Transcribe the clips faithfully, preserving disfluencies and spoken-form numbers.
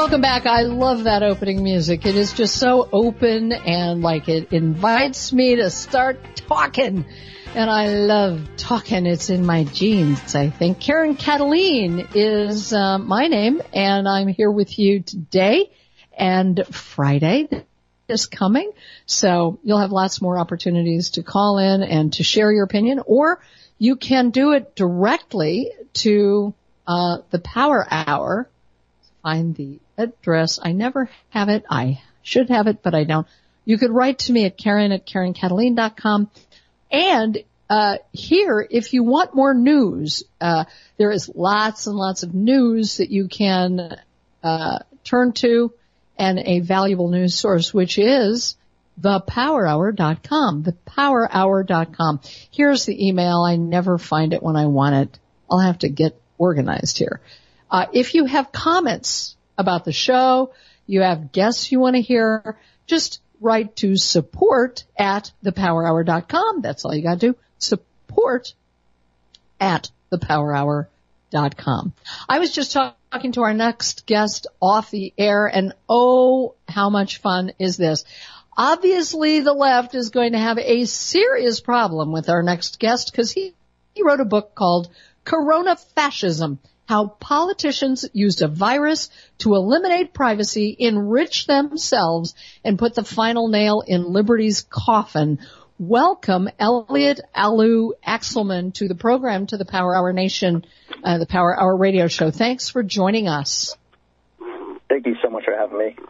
Welcome back. I love that opening music. It is just so open and like it invites me to start talking. And I love talking. It's in my genes, I think. Karen Kataline is uh, my name, and I'm here with you today and Friday is coming. So you'll have lots more opportunities to call in and to share your opinion, or you can do it directly to uh, the Power Hour. Find the address. I never have it. I should have it, but I don't. You could write to me at Karen at Karen Kataline dot com. And uh here, if you want more news, uh there is lots and lots of news that you can uh turn to, and a valuable news source, which is the power hour dot com. the power hour dot com. Here's the email. I never find it when I want it. I'll have to get organized here. Uh, if you have comments about the show, you have guests you want to hear, just write to support at the power hour dot com. That's all you got to do. Support at the power hour dot com. I was just talk- talking to our next guest off the air, and oh, how much fun is this? Obviously, the left is going to have a serious problem with our next guest because he, he wrote a book called Corona Fascism: How Politicians Used a Virus to Eliminate Privacy, Enrich Themselves, and Put the Final Nail in Liberty's Coffin. Welcome, Elliot Alu Axelman, to the program, to the Power Hour Nation, uh, the Power Hour radio show. Thanks for joining us. Thank you so much for having me.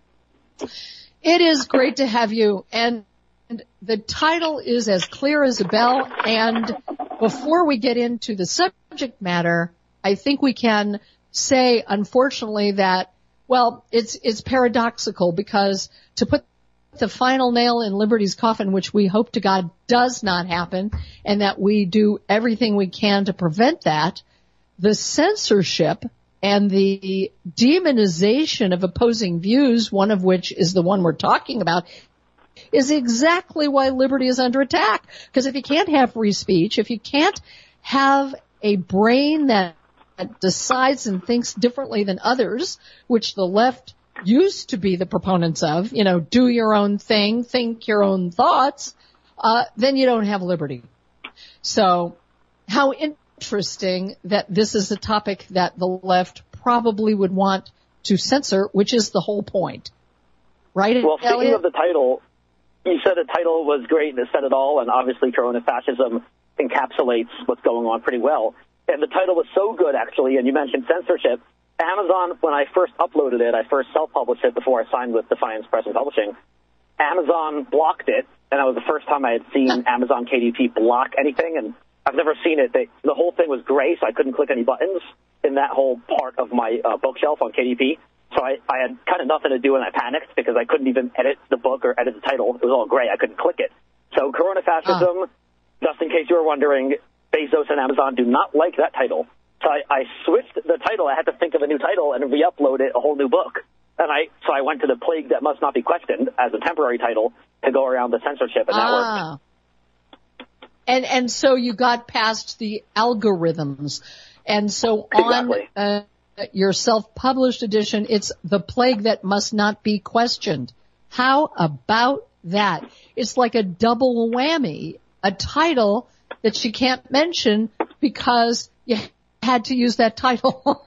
It is great to have you. And the title is as clear as a bell. And before we get into the subject matter, I think we can say, unfortunately, that, well, it's it's paradoxical, because to put the final nail in Liberty's coffin, which we hope to God does not happen, and that we do everything we can to prevent that, the censorship and the demonization of opposing views, one of which is the one we're talking about, is exactly why liberty is under attack. Because if you can't have free speech, if you can't have a brain that decides and thinks differently than others, which the left used to be the proponents of, you know, do your own thing, think your own thoughts, uh, then you don't have liberty. So how interesting that this is a topic that the left probably would want to censor, which is the whole point. Right, Well, speaking Elliot? of the title, you said the title was great and it said it all, and obviously Corona Fascism encapsulates what's going on pretty well. And the title was so good, actually, and you mentioned censorship. Amazon, when I first uploaded it, I first self-published it before I signed with Defiance Press and Publishing. Amazon blocked it, and that was the first time I had seen Amazon K D P block anything, and I've never seen it. They, the whole thing was gray, so I couldn't click any buttons in that whole part of my uh, bookshelf on K D P. So I, I had kind of nothing to do, and I panicked because I couldn't even edit the book or edit the title. It was all gray. I couldn't click it. So Corona Fascism, uh. just in case you were wondering, Bezos and Amazon do not like that title. So I, I switched the title. I had to think of a new title and re-upload it, a whole new book. And I so I went to the Plague That Must Not Be Questioned as a temporary title to go around the censorship, and that ah. worked. And and so you got past the algorithms. And so on exactly. uh, your self-published edition, it's The Plague That Must Not Be Questioned. How about that? It's like a double whammy, a title that she can't mention because you had to use that title.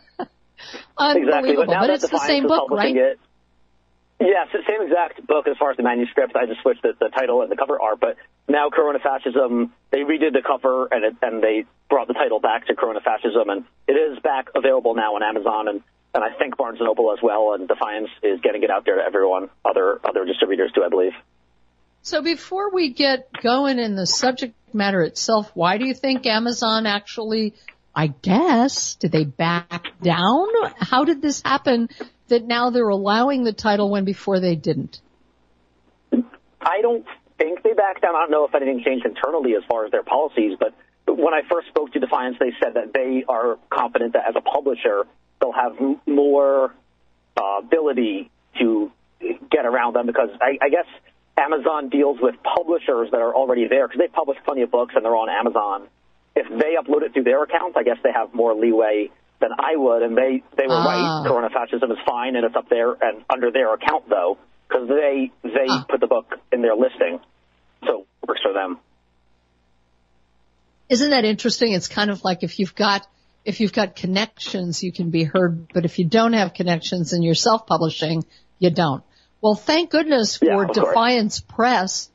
Unbelievable. Exactly, but, but it's the same book, right? It, yeah, it's the same exact book as far as the manuscript. I just switched the, the title and the cover art. But now Corona Fascism, they redid the cover and it, and they brought the title back to Corona Fascism, and it is back available now on Amazon and, and I think Barnes and Noble as well. And Defiance is getting it out there to everyone, other other distributors too, I believe. So before we get going in the subject matter itself, why do you think Amazon actually, I guess, did they back down? How did this happen that now they're allowing the title when before they didn't? I don't think they backed down. I don't know if anything changed internally as far as their policies, but when I first spoke to Defiance, they said that they are confident that as a publisher, they'll have m- more uh, ability to get around them because I, I guess Amazon deals with publishers that are already there because they publish plenty of books and they're on Amazon. If they upload it through their account, I guess they have more leeway than I would, and they, they were ah. right. Corona fascism is fine, and it's up there and under their account, though, because they, they ah. put the book in their listing, so it works for them. Isn't that interesting? It's kind of like if you've got if you've got connections, you can be heard, but if you don't have connections and you're self-publishing, you don't. Well, thank goodness for yeah, Defiance Press,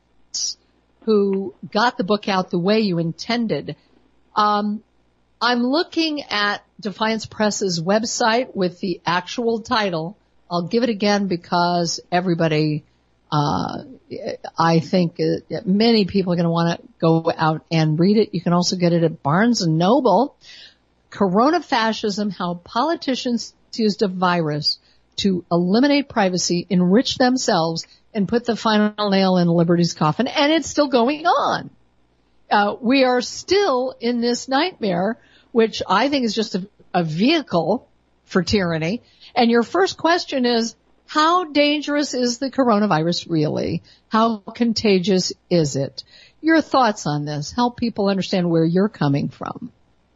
who got the book out the way you intended. Um, I'm looking at Defiance Press's website with the actual title. I'll give it again because everybody, uh, I think uh, many people are going to want to go out and read it. You can also get it at Barnes and Noble. Corona Fascism, How Politicians Used a Virus to Eliminate Privacy, Enrich Themselves, and Put the Final Nail in Liberty's Coffin. And it's still going on. Uh, we are still in this nightmare, which I think is just a, a vehicle for tyranny. And your first question is, how dangerous is the coronavirus really? How contagious is it? Your thoughts on this. Help people understand where you're coming from.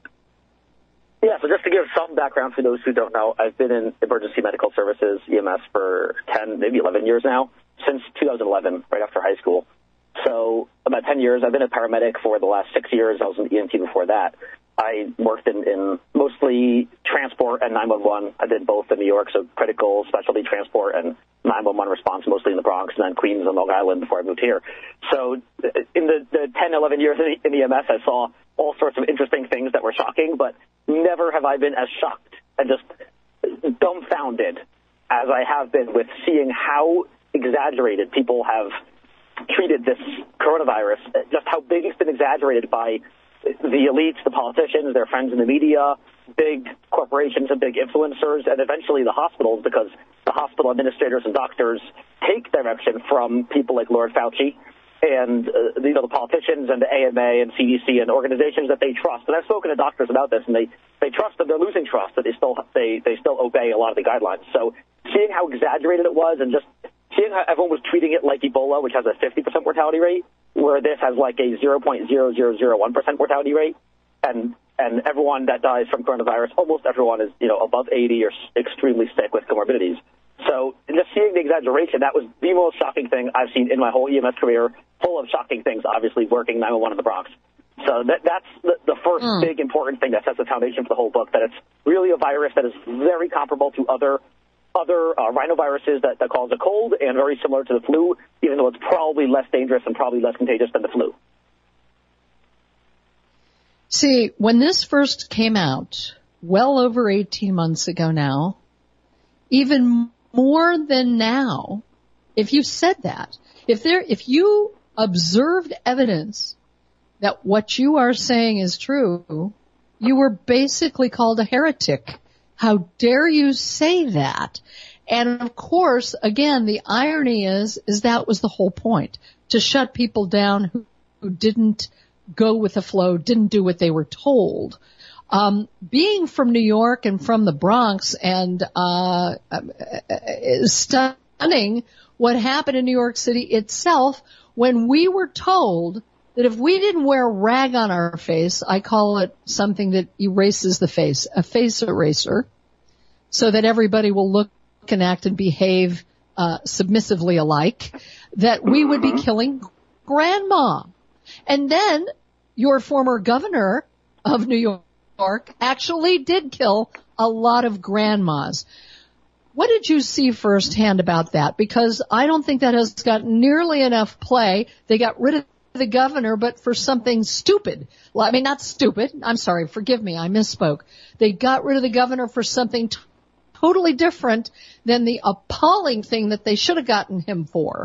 Yeah, so just to give some background for those who don't know, I've been in emergency medical services, E M S, for ten, maybe eleven years now, since two thousand eleven, right after high school. So about ten years. I've been a paramedic for the last six years. I was an E M T before that. I worked in, in mostly transport and nine one one. I did both in New York, so critical specialty transport and nine one one response, mostly in the Bronx, and then Queens and Long Island before I moved here. So in the, the ten, eleven years in E M S, I saw all sorts of interesting things that were shocking, but never have I been as shocked and just dumbfounded as I have been with seeing how exaggerated people have treated this coronavirus, just how big it's been exaggerated by the elites, the politicians, their friends in the media, big corporations and big influencers, and eventually the hospitals, because the hospital administrators and doctors take direction from people like Lord Fauci and uh, you know, the politicians and the A M A and C D C and organizations that they trust. And I've spoken to doctors about this, and they, they trust that they're losing trust, that they still they, they still obey a lot of the guidelines. So seeing how exaggerated it was and just seeing how everyone was treating it like Ebola, which has a fifty percent mortality rate, where this has like a zero point zero zero zero one percent mortality rate, and and everyone that dies from coronavirus, almost everyone is, you know, above eighty or extremely sick with comorbidities. So just seeing the exaggeration, that was the most shocking thing I've seen in my whole E M S career, full of shocking things, obviously, working nine one one in the Bronx. So that, that's the, the first mm. big important thing that sets the foundation for the whole book, that it's really a virus that is very comparable to other other uh, rhinoviruses that, that cause a cold, and very similar to the flu, even though it's probably less dangerous and probably less contagious than the flu. See, when this first came out, well over eighteen months ago now, even more than now, if you said that, if there, if you observed evidence that what you are saying is true, you were basically called a heretic. How dare you say that? And of course, again, the irony is, is that was the whole point, to shut people down who, who didn't go with the flow, didn't do what they were told. Um, being from New York and from the Bronx, and uh, is stunning what happened in New York City itself when we were told that if we didn't wear a rag on our face, I call it something that erases the face, a face eraser, so that everybody will look and act and behave uh, submissively alike, that we would be killing grandma. And then your former governor of New York actually did kill a lot of grandmas. What did you see firsthand about that? Because I don't think that has got nearly enough play. They got rid of the governor, but for something stupid. Well, I mean, not stupid. I'm sorry. Forgive me. I misspoke. They got rid of the governor for something t- totally different than the appalling thing that they should have gotten him for.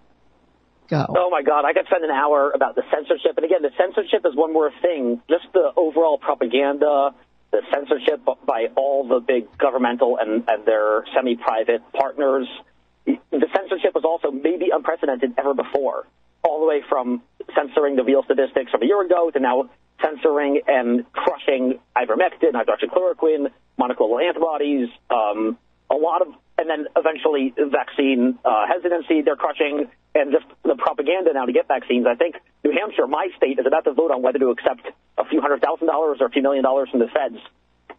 Go. Oh, my God. I could spend an hour about the censorship. And again, the censorship is one more thing. Just the overall propaganda, the censorship by all the big governmental and, and their semi-private partners. The censorship was also maybe unprecedented ever before, all the way from censoring the real statistics from a year ago to now censoring and crushing ivermectin, hydroxychloroquine, monoclonal antibodies, um, a lot of, and then eventually vaccine uh, hesitancy they're crushing, and just the propaganda now to get vaccines. I think New Hampshire, my state, is about to vote on whether to accept a few hundred thousand dollars or a few million dollars from the feds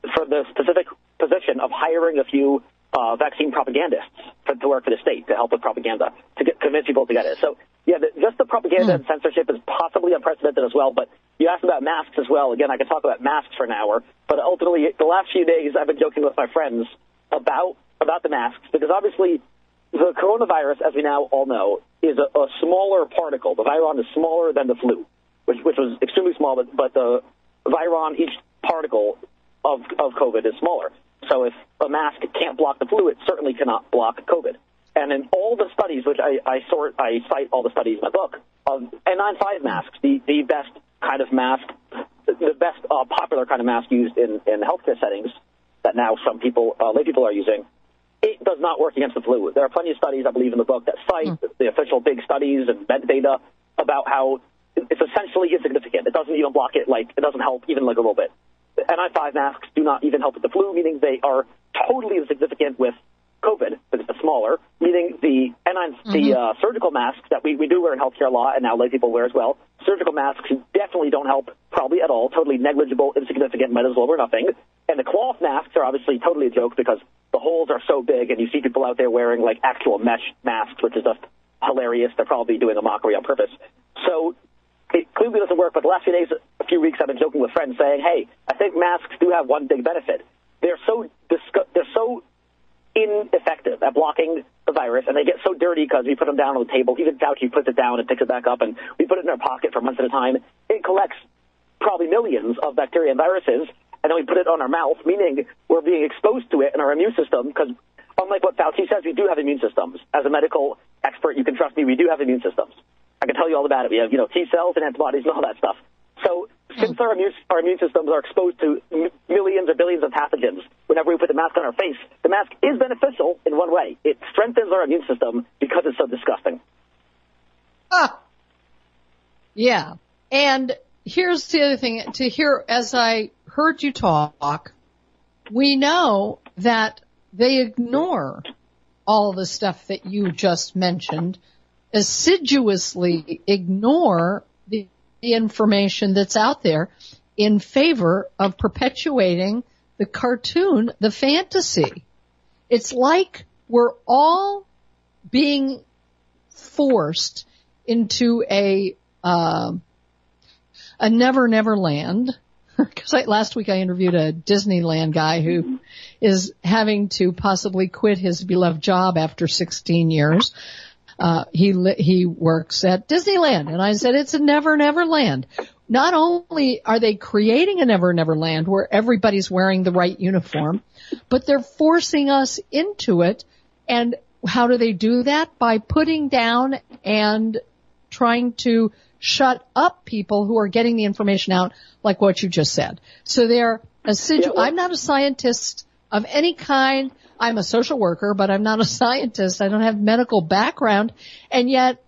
for the specific position of hiring a few uh, vaccine propagandists for, to work for the state to help with propaganda, to get, convince people to get it. So, yeah, the, just the propaganda mm. and censorship is possibly unprecedented as well. But you asked about masks as well. Again, I could talk about masks for an hour. But ultimately, the last few days, I've been joking with my friends about about the masks, because obviously the coronavirus, as we now all know, is a, a smaller particle. The viron is smaller than the flu, which, which was extremely small, but, but the viron, each particle of, of COVID is smaller. So if a mask can't block the flu, it certainly cannot block COVID. And in all the studies, which I, I sort, I cite all the studies in my book, of N ninety-five masks, the, the best kind of mask, the best uh, popular kind of mask used in, in healthcare settings that now some people, uh, lay people are using, it does not work against the flu. There are plenty of studies, I believe, in the book that cite mm. the official big studies and metadata about how it's essentially insignificant. It doesn't even block it, like, it doesn't help even like a little bit. The N ninety-five masks do not even help with the flu, meaning they are totally insignificant with COVID, because it's smaller, meaning the N ninety-five, mm-hmm. the uh, surgical masks that we, we do wear in healthcare law and now lay people wear as well, surgical masks definitely don't help probably at all, totally negligible, insignificant, might as well wear nothing. And the cloth masks are obviously totally a joke because the holes are so big and you see people out there wearing like actual mesh masks, which is just hilarious. They're probably doing a mockery on purpose. So it clearly doesn't work, but the last few days, a few weeks, I've been joking with friends saying, hey, I think masks do have one big benefit. They're so disgu- they're so ineffective at blocking the virus, and they get so dirty because we put them down on the table. Even Fauci puts it down and picks it back up, and we put it in our pocket for months at a time. It collects probably millions of bacteria and viruses, and then we put it on our mouth, meaning we're being exposed to it in our immune system, because unlike what Fauci says, we do have immune systems. As a medical expert, you can trust me, we do have immune systems. I can tell you all about it. We have, you know, T cells and antibodies and all that stuff. So since our immune, our immune systems are exposed to m- millions or billions of pathogens whenever we put the mask on our face, the mask is beneficial in one way. It strengthens our immune system because it's so disgusting. Ah. Yeah. And here's the other thing. To hear, as I heard you talk, we know that they ignore all the stuff that you just mentioned, assiduously ignore the, the information that's out there in favor of perpetuating the cartoon, the fantasy. It's like we're all being forced into a uh, a never never land. Because last week I interviewed a Disneyland guy who is having to possibly quit his beloved job after sixteen years. Uh, he li- he works at Disneyland, and I said it's a never never land. Not only are they creating a never never land where everybody's wearing the right uniform, but they're forcing us into it. And how do they do that? By putting down and trying to shut up people who are getting the information out, like what you just said. So they're assiduous. I'm not a scientist of any kind. I'm a social worker, but I'm not a scientist. I don't have medical background. And yet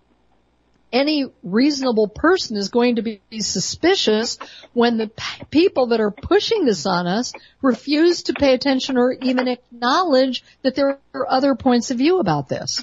any reasonable person is going to be suspicious when the p- people that are pushing this on us refuse to pay attention or even acknowledge that there are other points of view about this.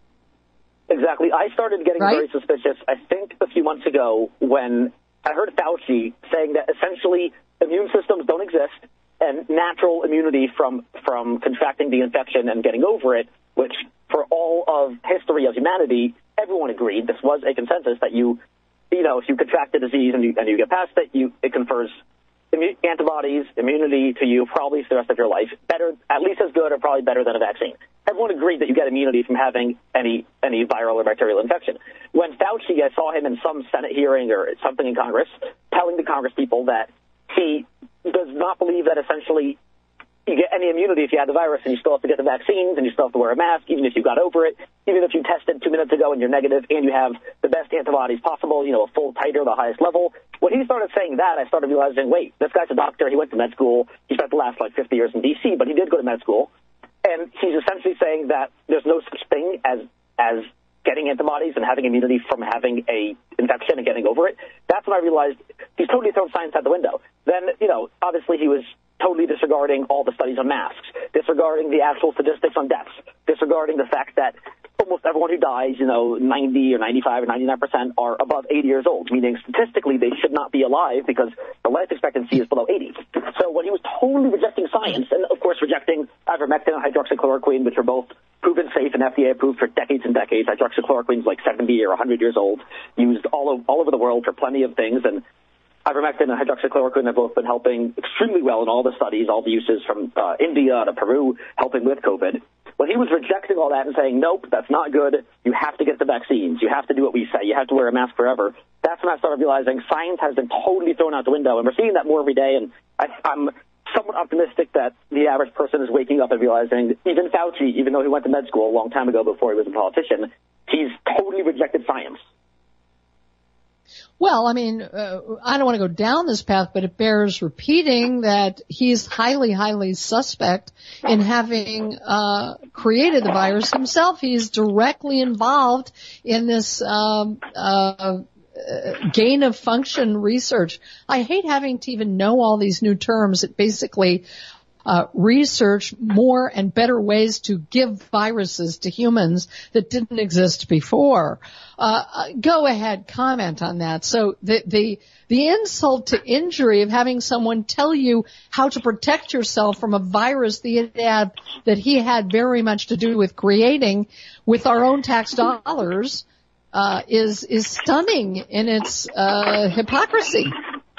Exactly. I started getting right? very suspicious, I think, a few months ago when I heard Fauci saying that essentially immune systems don't exist and natural immunity from, from contracting the infection and getting over it, which for all of history of humanity, everyone agreed, this was a consensus, that you, you know, if you contract the disease and you, and you get past it, you, it confers immu- antibodies, immunity to you probably for the rest of your life, better, at least as good or probably better than a vaccine. Everyone agreed that you get immunity from having any, any viral or bacterial infection. When Fauci, I saw him in some Senate hearing or something in Congress, telling the Congress people that he does not believe that essentially you get any immunity if you had the virus and you still have to get the vaccines and you still have to wear a mask, even if you got over it, even if you tested two minutes ago and you're negative and you have the best antibodies possible, you know, a full titer, the highest level. When he started saying that, I started realizing, wait, this guy's a doctor. He went to med school. He spent the last, like, fifty years in D C, but he did go to med school. And he's essentially saying that there's no such thing as as getting antibodies and having immunity from having a infection and getting over it. That's when I realized he's totally thrown science out the window. Then, you know, obviously he was totally disregarding all the studies on masks, disregarding the actual statistics on deaths, disregarding the fact that almost everyone who dies, you know, ninety or ninety-five or ninety-nine percent are above eighty years old, meaning statistically they should not be alive because the life expectancy is below eighty. So when he was totally rejecting science, and of course rejecting ivermectin and hydroxychloroquine, which were both proven safe and F D A approved for decades and decades. Hydroxychloroquine is like seventy or one hundred years old, used all, of, all over the world for plenty of things, and ivermectin and hydroxychloroquine have both been helping extremely well in all the studies, all the uses from uh, India to Peru, helping with COVID. When he was rejecting all that and saying, nope, that's not good, you have to get the vaccines, you have to do what we say, you have to wear a mask forever, that's when I started realizing science has been totally thrown out the window, and we're seeing that more every day, and I, I'm somewhat optimistic that the average person is waking up and realizing, even Fauci, even though he went to med school a long time ago before he was a politician, he's totally rejected science. Well, I mean, uh, I don't want to go down this path, but it bears repeating that he's highly, highly suspect in having uh created the virus himself. He's directly involved in this um uh gain of function research. I hate having to even know all these new terms. It basically Uh, research more and better ways to give viruses to humans that didn't exist before. Uh, go ahead, comment on that. So the, the, the insult to injury of having someone tell you how to protect yourself from a virus that he had, that he had very much to do with creating with our own tax dollars, uh, is, is stunning in its, uh, hypocrisy.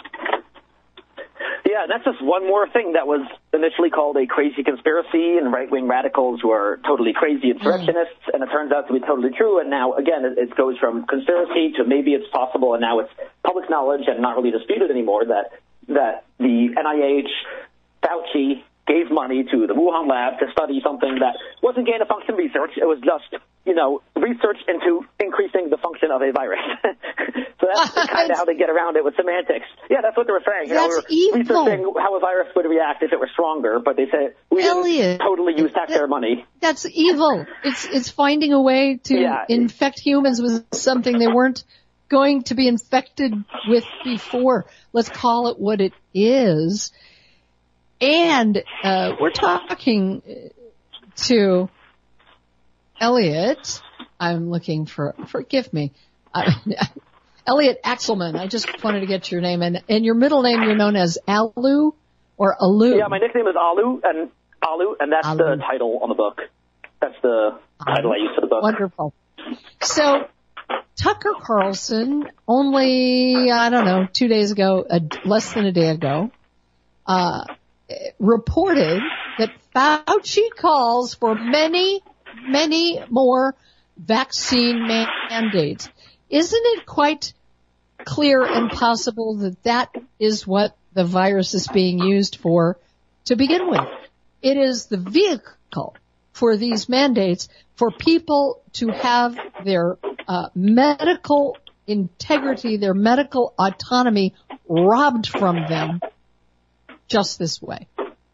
Yeah, that's just one more thing that was initially called a crazy conspiracy, and right-wing radicals were totally crazy insurrectionists, mm. and it turns out to be totally true. And now, again, it, it goes from conspiracy to maybe it's possible, and now it's public knowledge and not really disputed anymore that that the N I H, Fauci, gave money to the Wuhan lab to study something that wasn't gain-of-function research. It was just, you know, research into increasing the function of a virus. So that's kind of how they get around it with semantics. Yeah, that's what they were saying. You that's know, we're evil. researching how a virus would react if it were stronger, but they said we Elliot, didn't totally use taxpayer that, money. That's evil. It's it's finding a way to yeah. infect humans with something they weren't going to be infected with before. Let's call it what it is. And uh we're talking to Elliot. I'm looking for, forgive me, uh, Elliot Axelman. I just wanted to get your name. And, and your middle name, you're known as Alu or Alu? Yeah, my nickname is Alu, and Alu, and that's Alu. The title on the book. That's the title I use for the book. Wonderful. So Tucker Carlson, only, I don't know, two days ago, uh, less than a day ago, uh, reported that Fauci calls for many, many more vaccine mandates. Isn't it quite clear and possible that that is what the virus is being used for to begin with? It is the vehicle for these mandates for people to have their uh, medical integrity, their medical autonomy robbed from them just this way.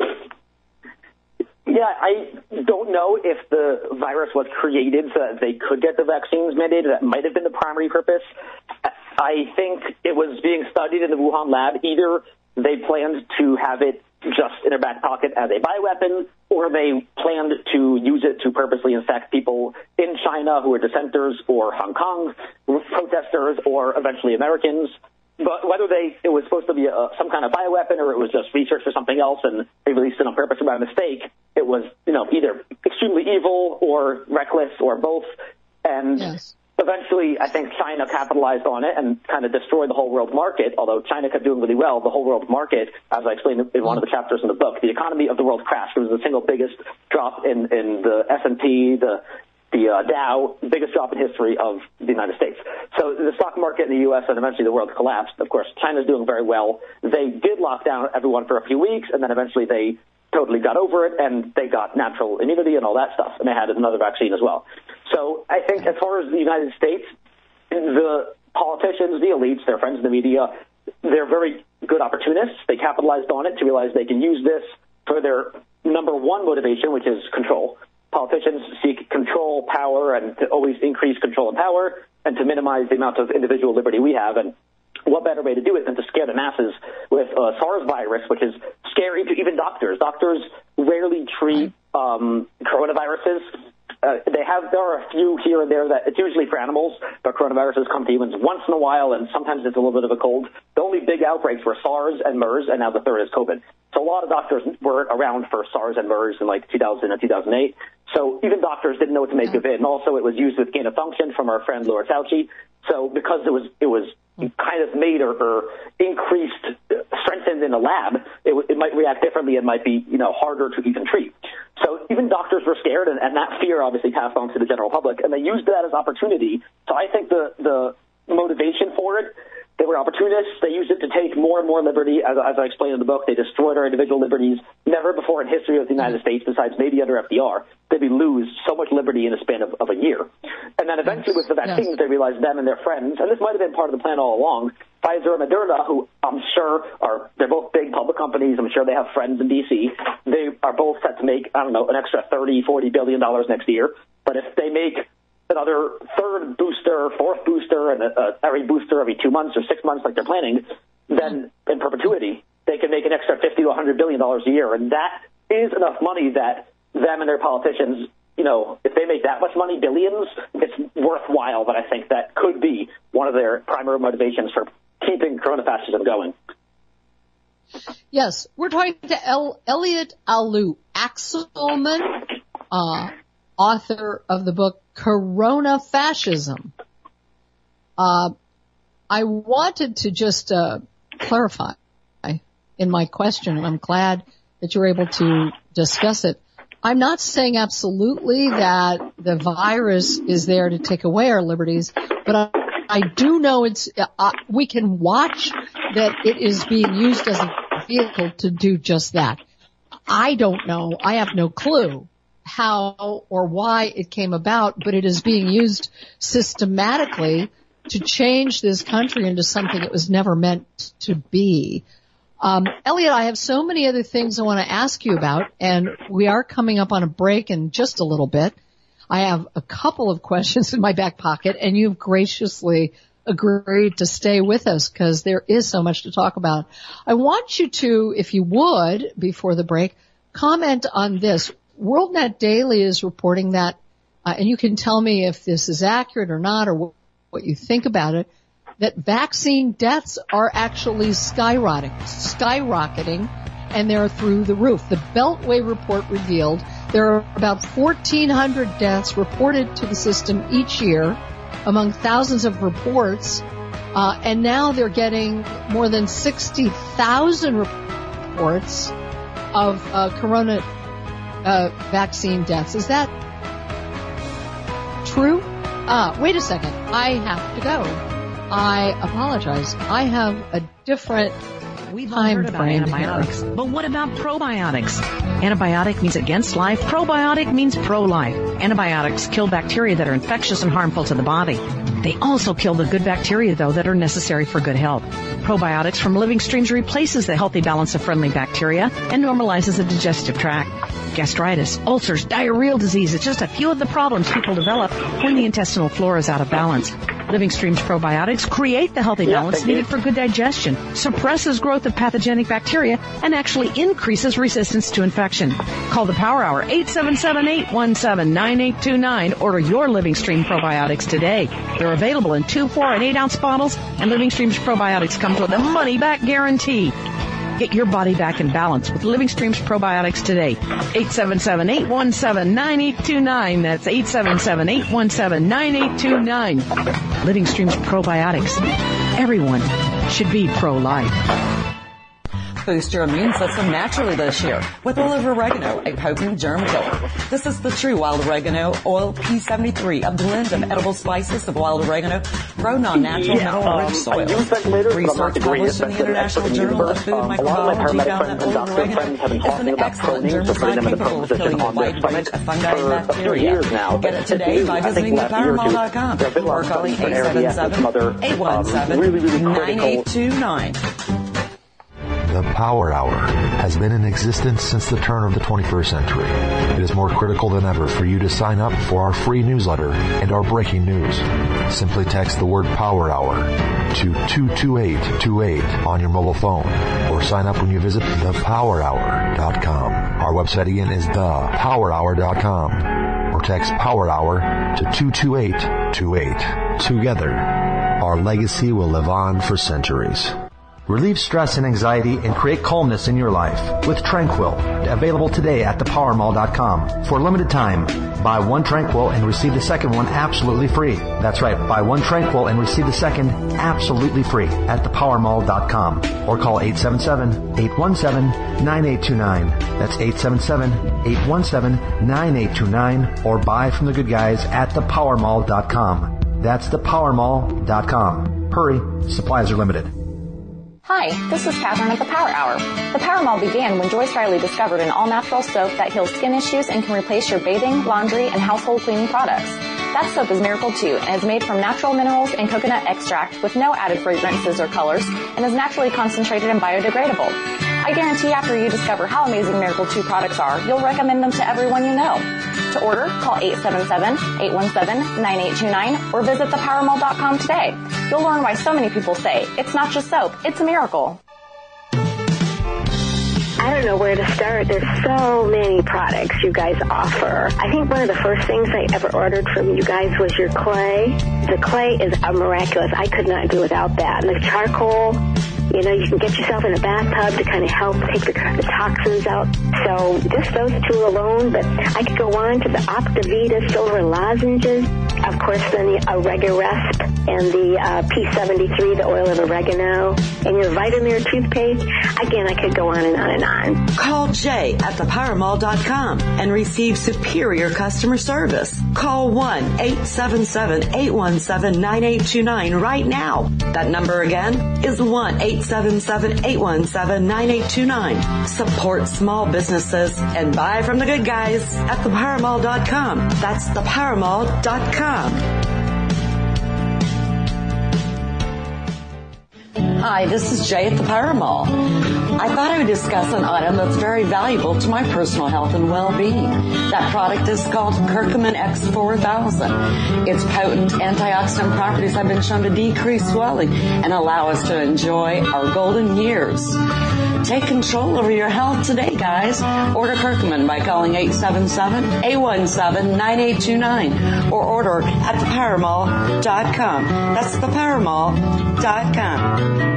Yeah, I don't know if the virus was created so that they could get the vaccines mandated. That might have been the primary purpose. I think it was being studied in the Wuhan lab. Either they planned to have it just in their back pocket as a bioweapon, or they planned to use it to purposely infect people in China who are dissenters, or Hong Kong protesters, or eventually Americans. But whether they it was supposed to be a, some kind of bioweapon or it was just research for something else and they released it on purpose or by mistake, it was, you know, either extremely evil or reckless or both. And yes. Eventually, I think China capitalized on it and kind of destroyed the whole world market. Although China kept doing really well, the whole world market, as I explained in one of the chapters in the book, the economy of the world crashed. It was the single biggest drop in, in the S and P, the the uh, Dow, biggest drop in history of the United States. So the stock market in the U S and eventually the world collapsed. Of course, China's doing very well. They did lock down everyone for a few weeks, and then eventually they totally got over it, and they got natural immunity and all that stuff, and they had another vaccine as well. So I think as far as the United States, the politicians, the elites, their friends in the media, they're very good opportunists. They capitalized on it to realize they can use this for their number one motivation, which is control. Politicians seek control, power, and to always increase control and power, and to minimize the amount of individual liberty we have. And what better way to do it than to scare the masses with uh, SARS virus, which is scary to even doctors. Doctors rarely treat um, coronaviruses. Uh, they have there are a few here and there that it's usually for animals, but coronaviruses come to humans once in a while, and sometimes it's a little bit of a cold. The only big outbreaks were SARS and MERS, and now the third is COVID. So a lot of doctors were around for SARS and MERS in like two thousand and two thousand eight. So even doctors didn't know what to make of it, and also it was used with gain of function from our friend Laura Fauci. So because it was it was kind of made or, or increased, strengthened in a lab, it, it might react differently and might be, you know, harder to even treat. So even doctors were scared, and, and that fear obviously passed on to the general public, and they used that as opportunity. So I think the, the motivation for it, they were opportunists. They used it to take more and more liberty. As, as I explained in the book, they destroyed our individual liberties. Never before in history of the United States, besides maybe under F D R, did we lose so much liberty in a span of, of a year. And then eventually with the vaccines, yes. they realized them and their friends, and this might have been part of the plan all along, Pfizer and Moderna, who I'm sure are, they're both big public companies. I'm sure they have friends in D C. They are both set to make, I don't know, an extra thirty, forty billion dollars next year. But if they make another third booster, fourth booster, and a, a, every booster every two months or six months like they're planning, then in perpetuity, they can make an extra fifty to one hundred billion dollars a year. And that is enough money that them and their politicians, you know, if they make that much money, billions, it's worthwhile. But I think that could be one of their primary motivations for keeping coronafascism going. Yes, we're talking to El- Elliot Alu Axelman, uh, author of the book Corona Fascism. Uh, I wanted to just uh, clarify in my question, and I'm glad that you're able to discuss it. I'm not saying absolutely that the virus is there to take away our liberties, but I, I do know it's uh, we can watch that it is being used as a vehicle to do just that. I don't know. I have no clue how or why it came about, but it is being used systematically to change this country into something it was never meant to be. Um, Elliot, I have so many other things I want to ask you about, and we are coming up on a break in just a little bit. I have a couple of questions in my back pocket, and you've graciously agreed to stay with us because there is so much to talk about. I want you to, if you would, before the break, comment on this. WorldNet Daily is reporting that, uh, and you can tell me if this is accurate or not or what, what you think about it, that vaccine deaths are actually skyrocketing, skyrocketing, and they're through the roof. The Beltway report revealed there are about fourteen hundred deaths reported to the system each year among thousands of reports, uh, and now they're getting more than sixty thousand reports of uh, corona uh, vaccine deaths. Is that true? Uh, wait a second. I have to go. I apologize. I have a different We've all heard about antibiotics, here. But what about probiotics? Antibiotic means against life. Probiotic means pro-life. Antibiotics kill bacteria that are infectious and harmful to the body. They also kill the good bacteria, though, that are necessary for good health. Probiotics from Living Streams replaces the healthy balance of friendly bacteria and normalizes the digestive tract. Gastritis, ulcers, diarrheal disease is just a few of the problems people develop when the intestinal flora is out of balance. Living Streams probiotics create the healthy balance yeah, needed for good digestion, suppresses growth of pathogenic bacteria, and actually increases resistance to infection. Call the Power Hour, eight seven seven, eight one seven, nine eight two nine. Order your Living Stream probiotics today. They're available in two, four, and eight ounce bottles, and Living Streams probiotics comes with a money-back guarantee. Get your body back in balance with Living Streams probiotics today. eight seven seven, eight one seven, nine eight two nine. That's eight seven seven, eight one seven, nine eight two nine. Living Streams probiotics. Everyone should be pro-life. Boost your immune system naturally this year with olive oregano, a potent germ killer. This is the true wild oregano oil P seventy-three, a blend of edible spices of wild oregano grown on natural yeah, mineral-rich soil. Research published in the International Journal of Food Microbiology found that olive oregano is an excellent germicide capable of killing a wide range of fungi and bacteria. Get it today by visiting the power mall dot com or calling eight seven seven, eight one seven, nine eight two nine. The Power Hour has been in existence since the turn of the twenty-first century. It is more critical than ever for you to sign up for our free newsletter and our breaking news. Simply text the word Power Hour to two two eight two eight on your mobile phone or sign up when you visit the power hour dot com. Our website again is the power hour dot com. Or text Power Hour to two two eight two eight. Together, our legacy will live on for centuries. Relieve stress and anxiety and create calmness in your life with Tranquil, available today at the power mall dot com. For a limited time, buy one Tranquil and receive the second one absolutely free. That's right, buy one Tranquil and receive the second absolutely free at the power mall dot com. Or call eight seven seven, eight one seven, nine eight two nine. That's eight seven seven, eight one seven, nine eight two nine. Or buy from the good guys at the power mall dot com. That's the power mall dot com. Hurry, supplies are limited. Hi, this is Catherine at the Power Hour. The Power Mall began when Joyce Riley discovered an all-natural soap that heals skin issues and can replace your bathing, laundry, and household cleaning products. That soap is Miracle two and is made from natural minerals and coconut extract with no added fragrances or colors and is naturally concentrated and biodegradable. I guarantee after you discover how amazing Miracle two products are, you'll recommend them to everyone you know. To order, call eight seven seven, eight one seven, nine eight two nine or visit the power mall dot com today. You'll learn why so many people say it's not just soap, it's a miracle. I don't know where to start. There's so many products you guys offer. I think one of the first things I ever ordered from you guys was your clay. The clay is a miraculous. I could not do without that. And the charcoal, you know, you can get yourself in a bathtub to kind of help take the, the toxins out. So just those two alone, but I could go on to the Optavita silver lozenges. Of course, then the Oregarest and the uh, P seventy-three, the oil of oregano, and your Vitamir toothpaste. Again, I could go on and on and on. Call Jay at the power mall dot com and receive superior customer service. Call one eight seven seven, eight one seven, nine eight two nine right now. That number again is one eight seven seven, eight one seven, nine eight two nine. Support small businesses and buy from the good guys at the power mall dot com. That's the power mall dot com. Hi, this is Jay at the Power Mall. I thought I would discuss an item that's very valuable to my personal health and well-being. That product is called Curcumin X four thousand. Its potent antioxidant properties have been shown to decrease swelling and allow us to enjoy our golden years. Take control over your health today, guys. Order Curcumin by calling eight seven seven, eight one seven, nine eight two nine or order at the power mall dot com. That's the power mall dot com.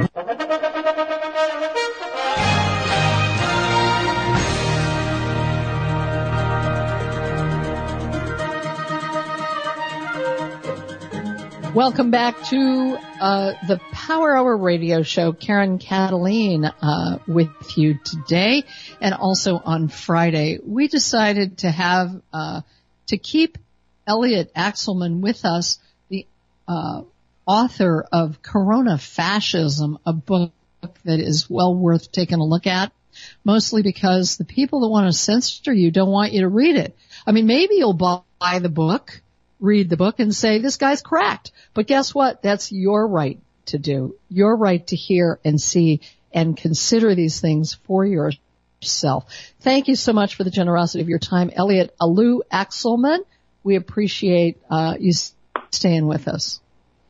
Welcome back to uh, the Power Hour radio show. Karen Cataline uh, with you today, and also on Friday. We decided to have uh, to keep Elliot Axelman with us, the uh, author of Corona Fascism, a book that is well worth taking a look at, mostly because the people that want to censor you don't want you to read it. I mean, maybe you'll buy the book, read the book, and say, this guy's cracked. But guess what? That's your right to do. Your right to hear and see and consider these things for yourself. Thank you so much for the generosity of your time, Elliot Alu Axelman. We appreciate uh, you staying with us.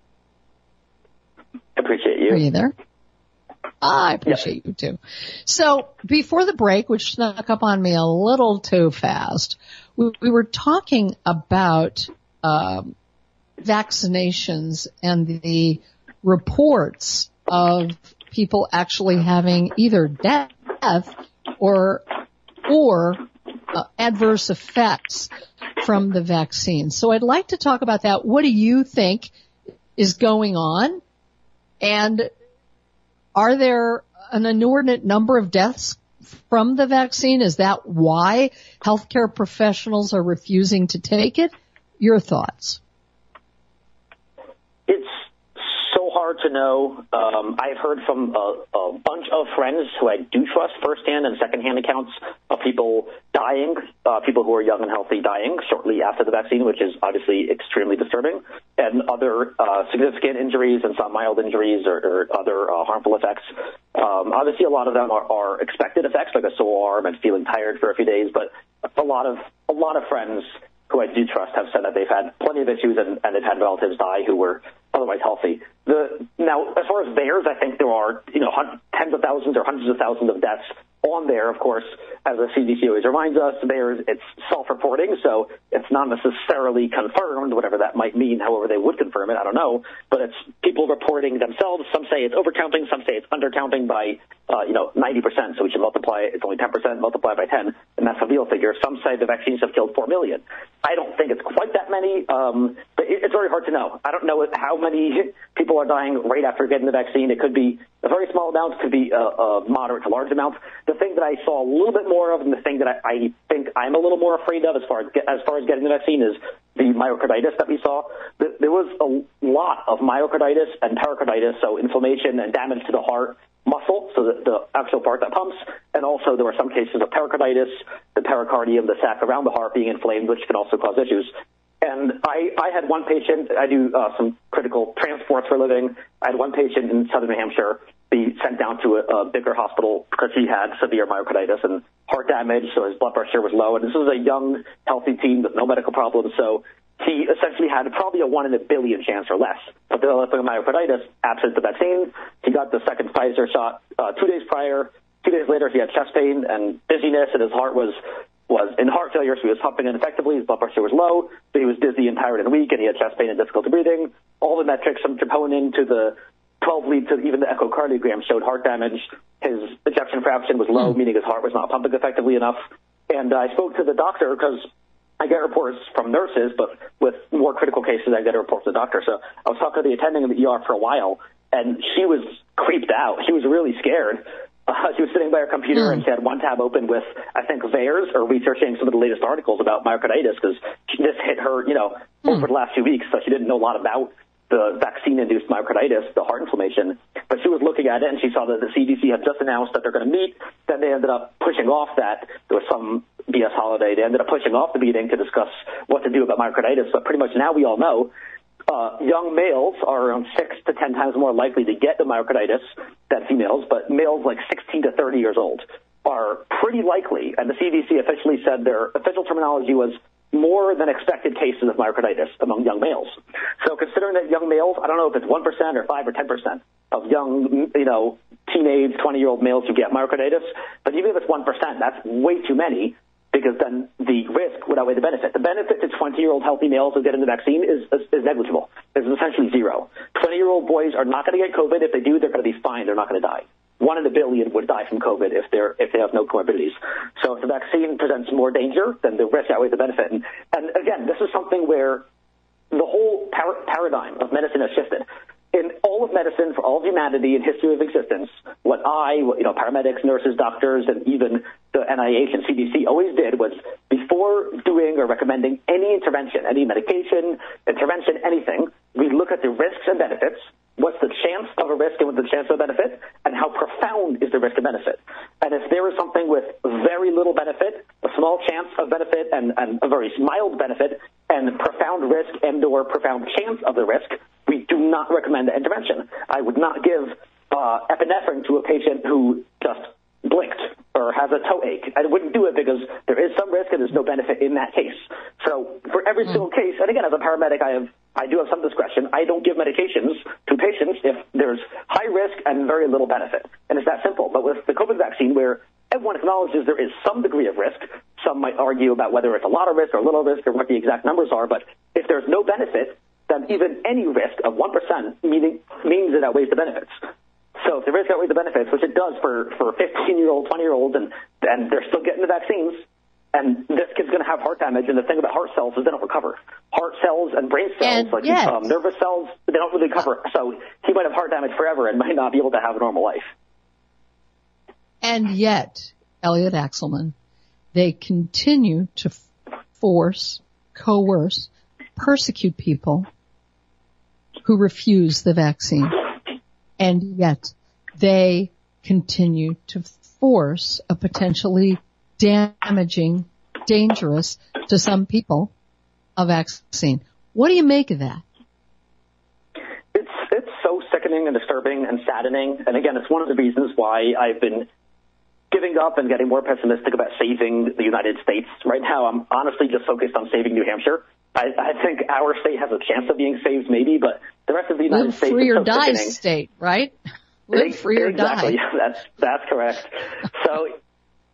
Appreciate you. Are you there? I appreciate yep. you too. So before the break, which snuck up on me a little too fast, we, we were talking about um, vaccinations and the reports of people actually having either death or or uh, adverse effects from the vaccine. So I'd like to talk about that. What do you think is going on? And are there an inordinate number of deaths from the vaccine? Is that why healthcare professionals are refusing to take it? Your thoughts? It's so hard to know. Um, I've heard from a, a bunch of friends who I do trust firsthand and secondhand accounts of people dying, uh, people who are young and healthy dying shortly after the vaccine, which is obviously extremely disturbing, and other uh, significant injuries and some mild injuries or, or other uh, harmful effects. Um, obviously, a lot of them are, are expected effects, like a sore arm and feeling tired for a few days, but a lot of a lot of friends who I do trust have said that they've had plenty of issues and, and they've had relatives die who were otherwise healthy. The, now, as far as theirs, I think there are, you know, hun- tens of thousands or hundreds of thousands of deaths on there, of course, as the C D C always reminds us, there's, it's self-reporting, so it's not necessarily confirmed, whatever that might mean, however they would confirm it, I don't know, but it's people reporting themselves. Some say it's overcounting, some say it's undercounting by, uh, you know, ninety percent, so we should multiply it. It's only ten percent, multiply by ten, and that's the real figure. Some say the vaccines have killed four million. I don't think it's quite that many, um, but it, it's very hard to know. I don't know how many people are dying right after getting the vaccine. It could be a very small amount, it could be a, a moderate to large amount. The thing that I saw a little bit more of, and the thing that I, I think I'm a little more afraid of as far as, as far as getting the vaccine, is the myocarditis that we saw. There was a lot of myocarditis and pericarditis, so inflammation and damage to the heart muscle, so the, the actual part that pumps, and also there were some cases of pericarditis, the pericardium, the sac around the heart being inflamed, which can also cause issues. And I, I had one patient, I do uh, some critical transports for a living. I had one patient in southern New Hampshire be sent down to a, a bigger hospital because he had severe myocarditis and heart damage, so his blood pressure was low. And this was a young, healthy teen with no medical problems, so he essentially had probably a one in a billion chance or less of developing myocarditis absent the vaccine. He got the second Pfizer shot uh, two days prior. Two days later, he had chest pain and dizziness, and his heart was was in heart failure, so he was pumping ineffectively. His blood pressure was low, so he was dizzy and tired and weak, and he had chest pain and difficulty breathing. All the metrics from troponin to the twelve lead to even the echocardiogram showed heart damage. His ejection fraction was low, mm. meaning his heart was not pumping effectively enough. And I spoke to the doctor because I get reports from nurses, but with more critical cases, I get a report from the doctor. So I was talking to the attending in the E R for a while, and she was creeped out. She was really scared. Uh, she was sitting by her computer, mm. and she had one tab open with, I think, VAERS, or researching some of the latest articles about myocarditis, because this hit her, you know, mm. over the last few weeks, so she didn't know a lot about the vaccine-induced myocarditis, the heart inflammation. But she was looking at it, and she saw that the C D C had just announced that they're going to meet. Then they ended up pushing off that. There was some B S holiday. They ended up pushing off the meeting to discuss what to do about myocarditis. But pretty much now we all know uh, young males are around six to ten times more likely to get the myocarditis than females, but males like sixteen to thirty years old are pretty likely, and the C D C officially said their official terminology was more than expected cases of myocarditis among young males. So considering that young males, I don't know if it's one percent or five or ten percent of young, you know, teenage, twenty-year-old males who get myocarditis, but even if it's one percent, that's way too many, because then the risk would outweigh the benefit. The benefit to twenty-year-old healthy males who get in the vaccine is, is, is negligible. It's essentially zero. twenty-year-old boys are not going to get COVID. If they do, they're going to be fine. They're not going to die. One in a billion would die from COVID if they're if they have no comorbidities. So if the vaccine presents more danger, then the risk outweighs the benefit. And, and again, this is something where the whole par- paradigm of medicine has shifted. In all of medicine, for all of humanity and history of existence, what I, what, you know, paramedics, nurses, doctors, and even the N I H and C D C always did was, before doing or recommending any intervention, any medication, intervention, anything, we look at the risks and benefits. What's the chance of a risk and what's the chance of a benefit, and how profound is the risk and benefit? And if there is something with very little benefit, a small chance of benefit, and, and a very mild benefit, and profound risk and or profound chance of the risk, we do not recommend the intervention. I would not give uh, epinephrine to a patient who just blinked or has a toe ache. I wouldn't do it because there is some risk and there's no benefit in that case. So for every single case, and again, as a paramedic, I have I do have some discretion. I don't give medications to patients if there's high risk and very little benefit. And it's that simple. But with the COVID vaccine, where everyone acknowledges there is some degree of risk, some might argue about whether it's a lot of risk or little risk or what the exact numbers are, but if there's no benefit, then even any risk of one percent meaning, means it outweighs the benefits. So if the risk outweighs the benefits, which it does for, for fifteen-year-old, twenty-year-olds, and, and they're still getting the vaccines, and this kid's going to have heart damage, and the thing about heart cells is they don't recover. Heart cells and brain cells, and like yes. um, nervous cells, they don't really recover. So he might have heart damage forever and might not be able to have a normal life. And yet, Elliot Axelman, they continue to force, coerce, persecute people who refuse the vaccine. And yet they continue to force a potentially damaging, dangerous to some people, a vaccine. What do you make of that? It's it's so sickening and disturbing and saddening. And again, it's one of the reasons why I've been giving up and getting more pessimistic about saving the United States. Right now, I'm honestly just focused on saving New Hampshire. I, I think our state has a chance of being saved, maybe, but the rest of the United Live States free is or so die sickening. State, right? Live free or exactly. die. That's that's correct. So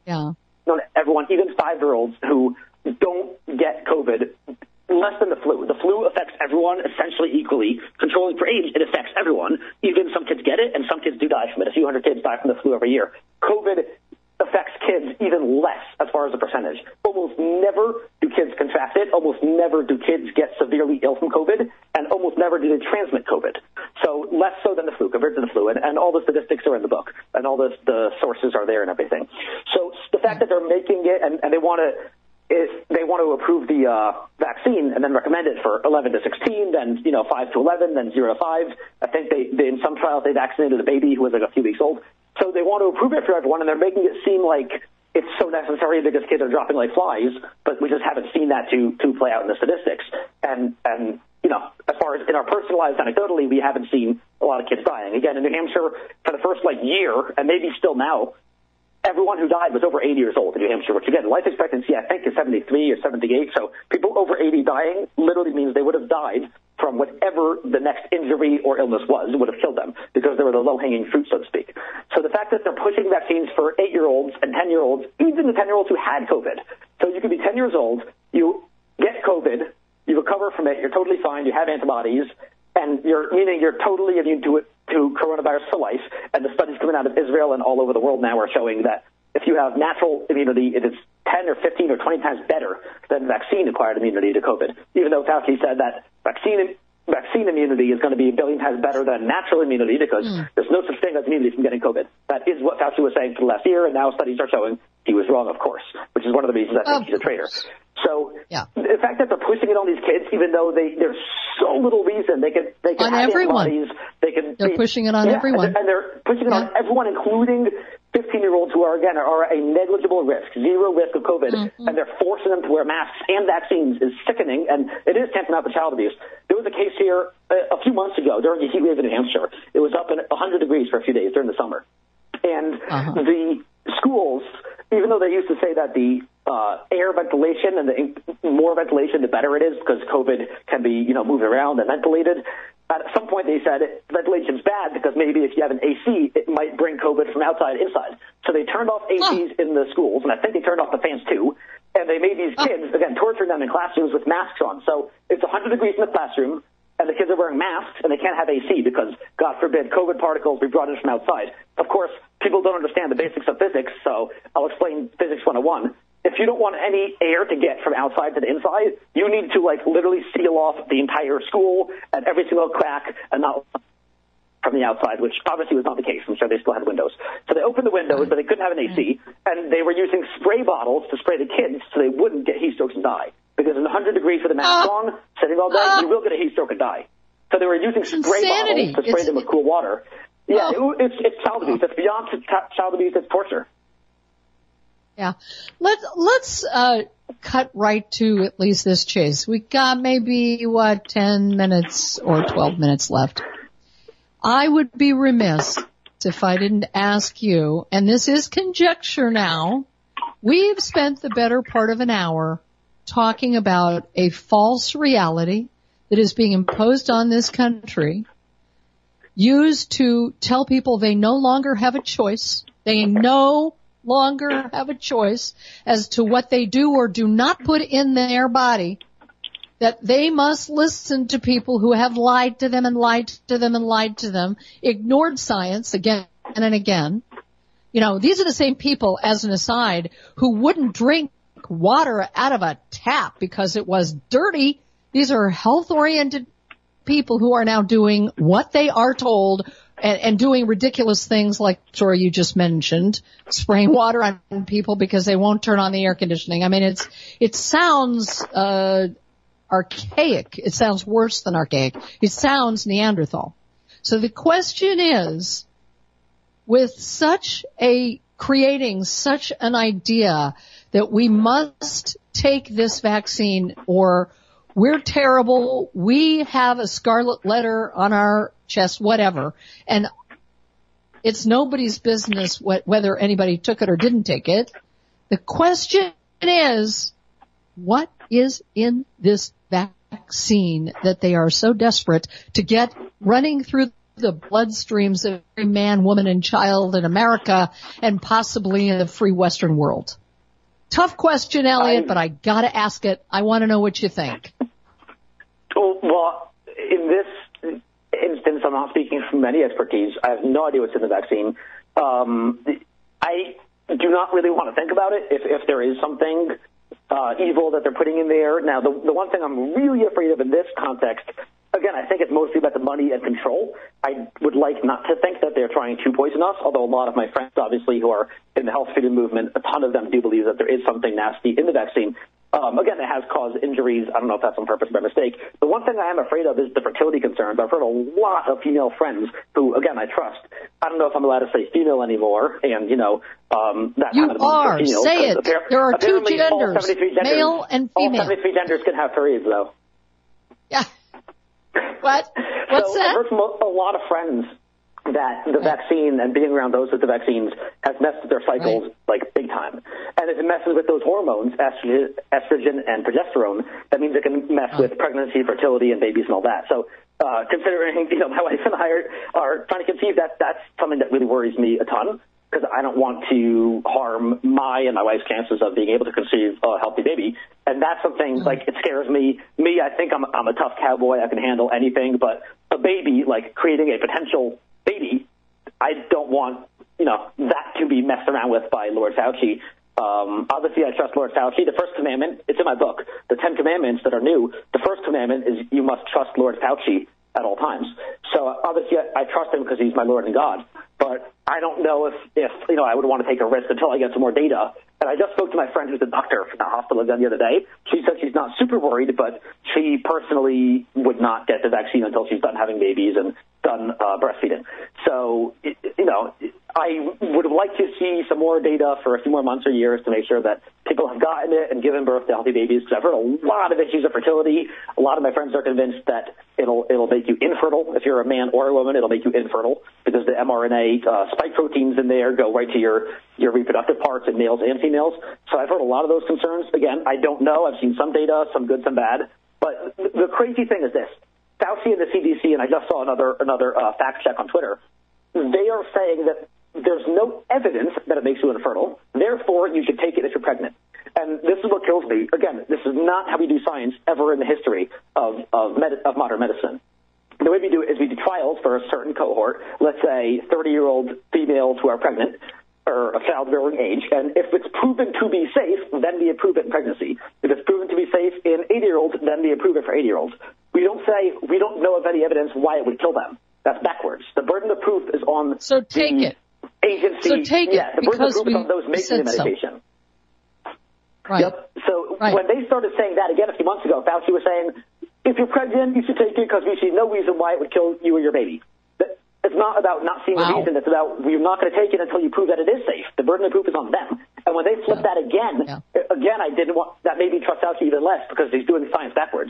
Yeah. Known to everyone, even five-year-olds who don't get COVID, less than the flu. The flu affects everyone essentially equally. Controlling for age, it affects everyone. Even some kids get it, and some kids do die from it. A few hundred kids die from the flu every year. COVID affects kids even less as far as the percentage. Almost never do kids contract it. Almost never do kids get severely ill from COVID, and almost never do they transmit COVID. So less so than the flu compared to the flu, and, and all the statistics are in the book, and all the, the sources are there and everything. So the fact that they're making it, and, and they want to If they want to approve the uh, vaccine and then recommend it for eleven to sixteen, then, you know, five to eleven, then zero to five. I think they, they in some trials they vaccinated a baby who was like a few weeks old. So they want to approve it for everyone, and they're making it seem like it's so necessary because kids are dropping like flies, but we just haven't seen that to, to play out in the statistics. And, and, you know, as far as in our personal lives, anecdotally, we haven't seen a lot of kids dying. Again, in New Hampshire, for the first, like, year, and maybe still now, everyone who died was over eighty years old in New Hampshire, which, again, life expectancy, I think, is seventy-three or seventy-eight. So people over eighty dying literally means they would have died from whatever the next injury or illness was. It would have killed them because they were the low-hanging fruit, so to speak. So the fact that they're pushing vaccines for eight-year-olds and ten-year-olds, even the ten-year-olds who had COVID. So you could be ten years old, you get COVID, you recover from it, you're totally fine, you have antibodies, and you're meaning you're totally immune to it, to coronavirus for life. And the studies coming out of Israel and all over the world now are showing that if you have natural immunity, it is ten or fifteen or twenty times better than vaccine-acquired immunity to COVID, even though Fauci said that vaccine vaccine immunity is going to be a billion times better than natural immunity because mm. there's no such thing as immunity from getting COVID. That is what Fauci was saying for the last year, and now studies are showing he was wrong, of course, which is one of the reasons I think um, he's a traitor. So yeah. the fact that they're pushing it on these kids, even though they there's so little reason they can they can on have everyone. antibodies, they can they're they, pushing it on yeah, everyone, and they're pushing it yeah. on everyone, including fifteen-year-olds who are again are a negligible risk, zero risk of COVID, mm-hmm. and they're forcing them to wear masks and vaccines is sickening, and it is tantamount to child abuse. There was a case here a, a few months ago during the heat wave in New Hampshire. It was up in one hundred degrees for a few days during the summer, and uh-huh. the schools, even though they used to say that the uh, air ventilation and the more ventilation, the better it is because COVID can be, you know, moved around and ventilated. At some point they said ventilation's bad because maybe if you have an A C, it might bring COVID from outside inside. So they turned off A Cs oh. in the schools, and I think they turned off the fans too. And they made these kids, oh. again, torturing them in classrooms with masks on. So it's one hundred degrees in the classroom, and the kids are wearing masks, and they can't have A C because, God forbid, COVID particles be brought in from outside. Of course, people don't understand the basics of physics, so I'll explain Physics one oh one. If you don't want any air to get from outside to the inside, you need to, like, literally seal off the entire school and every single crack and not from the outside, which obviously was not the case. I'm sure they still had windows. So they opened the windows, but they couldn't have an A C, and they were using spray bottles to spray the kids so they wouldn't get heat strokes and die. Because in one hundred degrees with a mask uh, on, sitting all day, uh, you will get a heat stroke and die. So they were using spray insanity. bottles to spray it's, them with cool water. Yeah, oh. it, it's, it's child abuse. It's beyond child abuse. It's torture. Yeah. Let's, let's, uh, cut right to at least this chase. We got maybe, what, ten minutes or twelve minutes left. I would be remiss if I didn't ask you, and this is conjecture now, we've spent the better part of an hour talking about a false reality that is being imposed on this country, used to tell people they no longer have a choice. They no longer have a choice as to what they do or do not put in their body, that they must listen to people who have lied to them and lied to them and lied to them, ignored science again and again. You know, these are the same people, as an aside, who wouldn't drink water out of a tap because it was dirty. These are health-oriented people who are now doing what they are told and, and doing ridiculous things like, sorry, you just mentioned, spraying water on people because they won't turn on the air conditioning. I mean, it's, it sounds, uh, archaic. It sounds worse than archaic. It sounds Neanderthal. So the question is, with such a, creating such an idea that we must take this vaccine or we're terrible, we have a scarlet letter on our chest, whatever, and it's nobody's business what, whether anybody took it or didn't take it. The question is, what is in this vaccine that they are so desperate to get running through the bloodstreams of every man, woman, and child in America and possibly in the free Western world? Tough question, Elliot, I, but I got to ask it. I want to know what you think. Well, in this instance, I'm not speaking from any expertise. I have no idea what's in the vaccine. Um, I do not really want to think about it if, if there is something uh, evil that they're putting in there. Now, the, the one thing I'm really afraid of in this context, again, I think it's mostly about the money and control. I would like not to think that they're trying to poison us, although a lot of my friends, obviously, who are in the health freedom movement, a ton of them do believe that there is something nasty in the vaccine. Um, again, it has caused injuries. I don't know if that's on purpose or by mistake. The one thing I am afraid of is the fertility concerns. I've heard a lot of female friends who, again, I trust. I don't know if I'm allowed to say female anymore, and, you know, um, that you kind of are. Females, say it. Appar- there are two genders, genders, male and female. All seventy-three genders can have periods, though. Yeah. What? What's so that? I've heard from a, a lot of friends that the right. vaccine and being around those with the vaccines has messed with their cycles right. like big time. And if it messes with those hormones, estrogen, estrogen and progesterone, that means it can mess oh. with pregnancy, fertility, and babies and all that. So uh, considering, you know, my wife and I are, are trying to conceive, that that's something that really worries me a ton, because I don't want to harm my and my wife's chances of being able to conceive a healthy baby. And that's something, mm-hmm. like, it scares me. Me, I think I'm, I'm a tough cowboy. I can handle anything. But a baby, like, creating a potential baby, I don't want, you know, that to be messed around with by Lord Fauci. Um, obviously, I trust Lord Fauci. The first commandment, it's in my book, the Ten Commandments that are new. The first commandment is you must trust Lord Fauci at all times. So obviously, I, I trust him because he's my Lord and God. But I don't know if, if, you know, I would want to take a risk until I get some more data. And I just spoke to my friend who's a doctor from the hospital again the other day. She said she's not super worried, but she personally would not get the vaccine until she's done having babies and done uh, breastfeeding. So, it, you know, I would like to see some more data for a few more months or years to make sure that people have gotten it and given birth to healthy babies, because I've heard a lot of issues of fertility. A lot of my friends are convinced that it'll it'll make you infertile. If you're a man or a woman, it'll make you infertile because the mRNA uh, spike proteins in there go right to your, your reproductive parts in males and females. So I've heard a lot of those concerns. Again, I don't know. I've seen some data, some good, some bad. But the crazy thing is this. Fauci and the C D C, and I just saw another another uh, fact check on Twitter, they are saying that there's no evidence that it makes you infertile. Therefore, you should take it if you're pregnant. And this is what kills me. Again, this is not how we do science ever in the history of of, med- of modern medicine. The way we do it is we do trials for a certain cohort, let's say thirty-year-old females who are pregnant or of childbearing age, and if it's proven to be safe, then we approve it in pregnancy. If it's proven to be safe in eighty-year-olds, then we approve it for eighty-year-olds. We don't say we don't know of any evidence why it would kill them. That's backwards. The burden of proof is on so take the it. agency. So take yeah, it the burden because of proof we is on those making the medication. So. Right. Yep. So right. when they started saying that again a few months ago, Fauci was saying, if you're pregnant, you should take it because we see no reason why it would kill you or your baby. It's not about not seeing wow. the reason. It's about you're not going to take it until you prove that it is safe. The burden of proof is on them. And when they flip yeah. that again, yeah. again, I didn't want that made me trust Fauci even less because he's doing science backwards.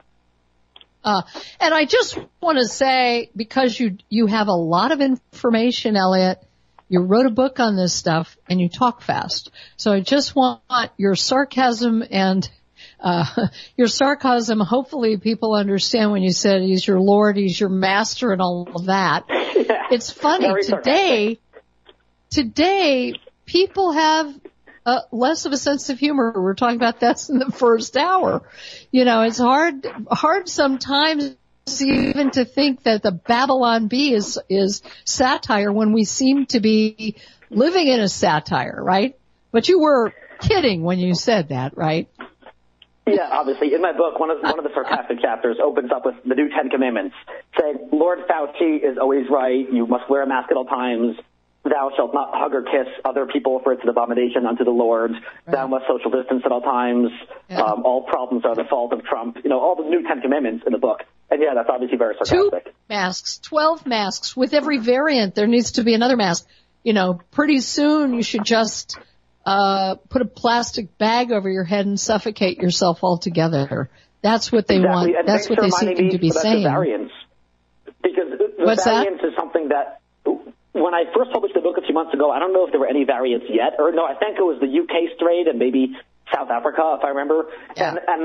Uh, and I just want to say, because you you have a lot of information, Elliot, you wrote a book on this stuff, and you talk fast. So I just want your sarcasm and uh your sarcasm. Hopefully people understand when you said he's your Lord, he's your master, and all of that. Yeah, it's funny. Today, today, people have Uh, less of a sense of humor. We're talking about that's in the first hour. You know, it's hard, hard sometimes even to think that the Babylon Bee is, is satire when we seem to be living in a satire, right? But you were kidding when you said that, right? Yeah, obviously. In my book, one of, one of the sarcastic chapters opens up with the new Ten Commandments, saying, Lord Fauci is always right. You must wear a mask at all times. Thou shalt not hug or kiss other people, for it's an abomination unto the Lord. Right. Thou must social distance at all times. Yeah. Um, all problems are the fault of Trump. You know, all the new Ten Commandments in the book. And, yeah, that's obviously very sarcastic. Two masks, twelve masks. With every variant, there needs to be another mask. You know, pretty soon you should just uh put a plastic bag over your head and suffocate yourself altogether. That's what they exactly. want. And that's what they seem to be saying. The variants. Because the What's variants that? is something that... When I first published the book a few months ago, I don't know if there were any variants yet. Or no, I think it was the U K strain and maybe South Africa, if I remember. Yeah. And, and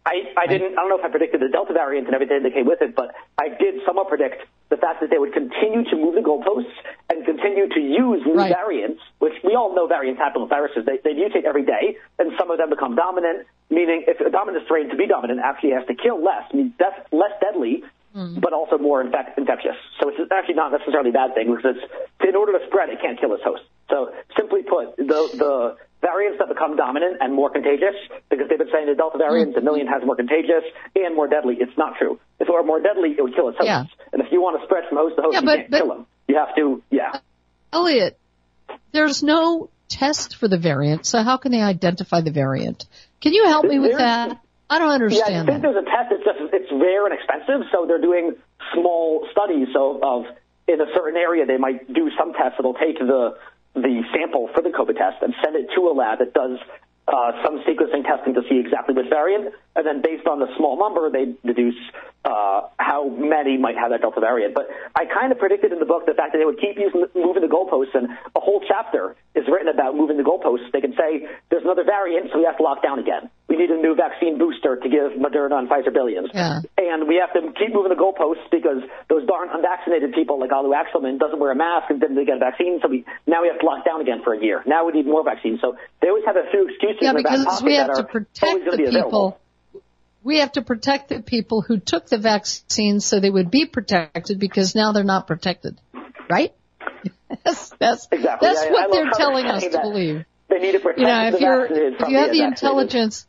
I, I didn't, I don't know if I predicted the Delta variant and everything that came with it, but I did somewhat predict the fact that they would continue to move the goalposts and continue to use new right. variants, which we all know variants happen with viruses. They, they mutate every day, and some of them become dominant, meaning if a dominant strain to be dominant actually has to kill less, means death, less deadly, mm. but also more infect, infectious. So it's actually not necessarily a bad thing, because it's, in order to spread, it can't kill its host. So simply put, the, the variants that become dominant and more contagious, because they've been saying the Delta variant, mm. a million has more contagious and more deadly. It's not true. If it were more deadly, it would kill its host. Yeah. And if you want to spread from host to host, yeah, you but, can't but, kill them. You have to, yeah. Elliot, there's no test for the variant, so how can they identify the variant? Can you help me with that? I don't understand Yeah, I think that. there's a test. It's just, it's rare and expensive, so they're doing small studies so of, in a certain area, they might do some tests that'll take the the sample for the COVID test and send it to a lab that does uh, some sequencing testing to see exactly which variant, and then based on the small number, they deduce uh, how many might have that Delta variant. But I kind of predicted in the book the fact that they would keep using, moving the goalposts, and a whole chapter is written about moving the goalposts. They can say, there's another variant, so we have to lock down again. We need a new vaccine booster to give Moderna and Pfizer billions. Yeah. And we have to keep moving the goalposts because those darn unvaccinated people like Alu Axelman doesn't wear a mask and didn't get a vaccine, so we now we have to lock down again for a year. Now we need more vaccines. So they always have a few excuses yeah, in their back pocket we have that to are protect always going to the be available. People. We have to protect the people who took the vaccine so they would be protected, because now they're not protected, right? that's that's, exactly. that's I, what I they're telling us to believe. They need to protect you know, if the you're, vaccinated if from you have the the intelligence.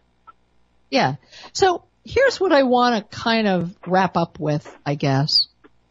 Yeah. So here's what I want to kind of wrap up with, I guess.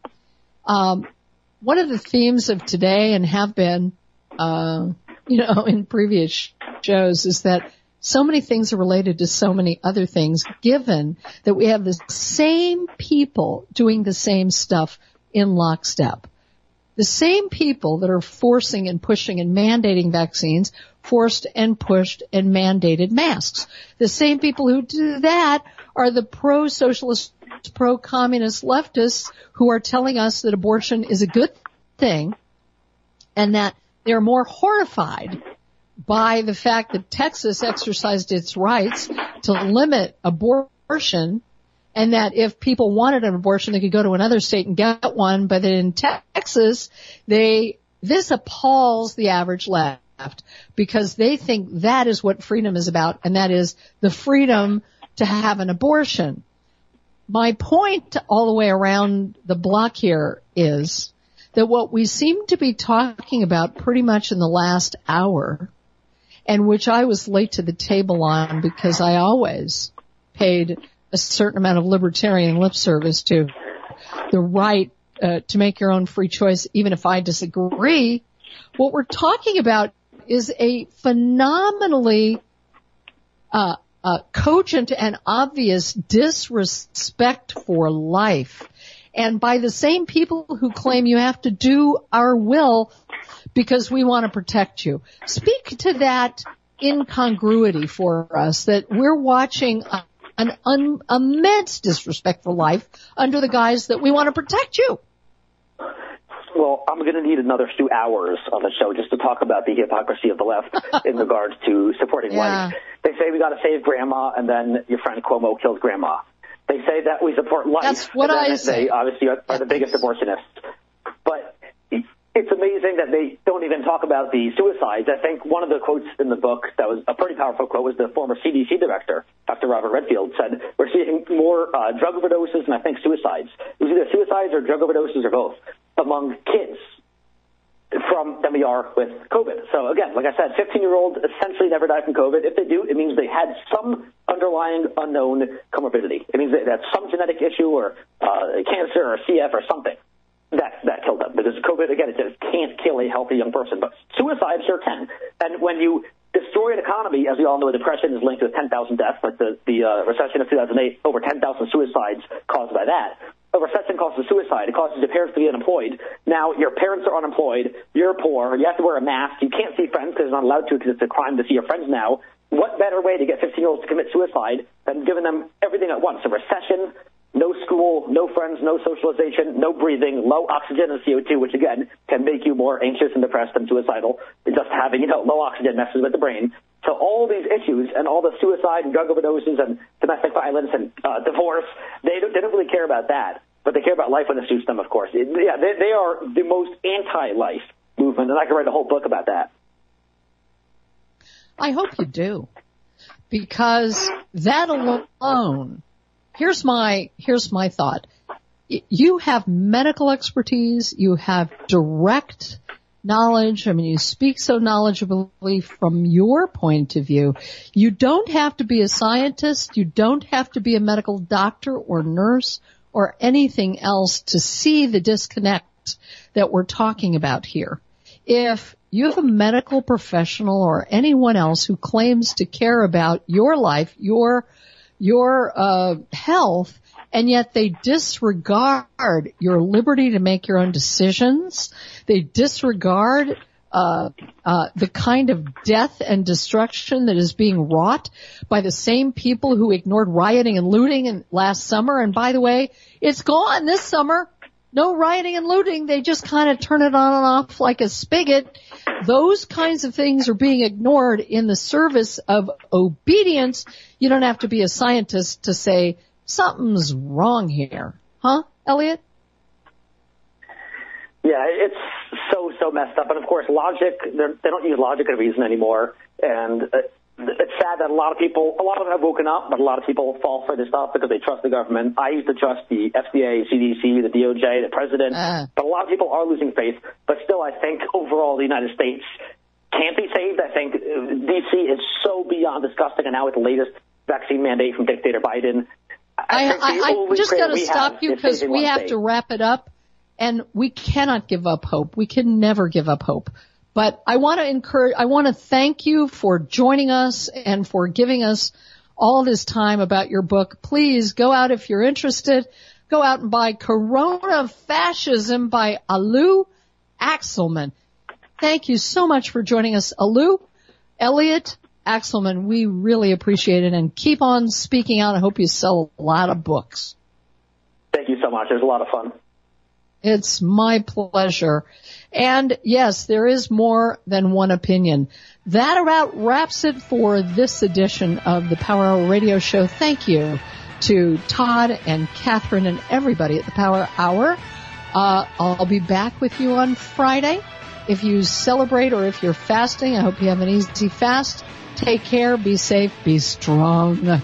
Um, one of the themes of today, and have been, uh, you know, in previous shows, is that so many things are related to so many other things, given that we have the same people doing the same stuff in lockstep. The same people that are forcing and pushing and mandating vaccines, forced and pushed and mandated masks. The same people who do that are the pro-socialist, pro-communist leftists who are telling us that abortion is a good thing, and that they're more horrified by the fact that Texas exercised its rights to limit abortion, and that if people wanted an abortion, they could go to another state and get one. But in Texas, they this appalls the average left, because they think that is what freedom is about, and that is the freedom to have an abortion. My point all the way around the block here is that what we seem to be talking about pretty much in the last hour, and which I was late to the table on because I always paid a certain amount of libertarian lip service to the right uh, to make your own free choice, even if I disagree. What we're talking about is a phenomenally uh, uh, cogent and obvious disrespect for life. And by the same people who claim you have to do our will because we want to protect you. Speak to that incongruity for us, that we're watching a, an un, immense disrespect for life under the guise that we want to protect you. Well, I'm going to need another two hours on the show just to talk about the hypocrisy of the left in regards to supporting yeah. life. They say we got to save grandma, and then your friend Cuomo kills grandma. They say that we support life. That's what and then I say. They obviously are, are the biggest abortionists. But it's amazing that they don't even talk about the suicides. I think one of the quotes in the book that was a pretty powerful quote was the former C D C director, Doctor Robert Redfield, said, we're seeing more uh, drug overdoses and I think suicides. It was either suicides or drug overdoses or both among kids from than we are with COVID. So again, like I said, fifteen-year-olds essentially never die from COVID. If they do, it means they had some underlying unknown comorbidity. It means they had some genetic issue or uh, cancer or C F or something that that killed them. Because COVID, again, it just can't kill a healthy young person. But suicide sure can. And when you destroy an economy, as we all know, depression is linked with ten thousand deaths, like the, the uh, recession of two thousand eight, over ten thousand suicides caused by that. A recession causes suicide. It causes your parents to be unemployed. Now your parents are unemployed. You're poor. You have to wear a mask. You can't see friends because you're not allowed to because it's a crime to see your friends now. What better way to get fifteen-year-olds to commit suicide than giving them everything at once? A recession, no school, no friends, no socialization, no breathing, low oxygen and C O two, which, again, can make you more anxious and depressed and suicidal. Just having, you know, low oxygen messes with the brain. So all these issues and all the suicide and drug overdoses and domestic violence and uh, divorce, they don't, they don't really care about that. But they care about life when it suits them, of course. It, yeah, they, they are the most anti-life movement, and I could write a whole book about that. I hope you do, because that alone, here's my, here's my thought. You have medical expertise, you have direct knowledge. I mean, you speak so knowledgeably from your point of view. You don't have to be a scientist, you don't have to be a medical doctor or nurse or anything else to see the disconnect that we're talking about here. If you have a medical professional or anyone else who claims to care about your life, your your uh health, and yet they disregard your liberty to make your own decisions, they disregard uh uh the kind of death and destruction that is being wrought by the same people who ignored rioting and looting in last summer. And by the way, it's gone this summer. No rioting and looting. They just kind of turn it on and off like a spigot. Those kinds of things are being ignored in the service of obedience. You don't have to be a scientist to say something's wrong here. Huh, Elliot? Yeah, it's so, so messed up. And, of course, logic, they don't use logic as reason anymore. And uh, it's sad that a lot of people, a lot of them have woken up, but a lot of people fall for this stuff because they trust the government. I used to trust the F D A, C D C, the D O J, the president. Uh. But a lot of people are losing faith. But still, I think overall the United States can't be saved. I think D C is so beyond disgusting. And now with the latest vaccine mandate from dictator Biden, I, I, I, I just got to stop you because we have state. to wrap it up. And we cannot give up hope. We can never give up hope. But I want to encourage, I want to thank you for joining us and for giving us all this time about your book. Please go out if you're interested. Go out and buy Corona Fascism by Alou Axelman. Thank you so much for joining us, Alou. Elliot Axelman, we really appreciate it. And keep on speaking out. I hope you sell a lot of books. Thank you so much. It was a lot of fun. It's my pleasure. And yes, there is more than one opinion. That about wraps it for this edition of the Power Hour Radio Show. Thank you to Todd and Catherine and everybody at the Power Hour. Uh, I'll be back with you on Friday. If you celebrate or if you're fasting, I hope you have an easy fast. Take care, be safe, be strong.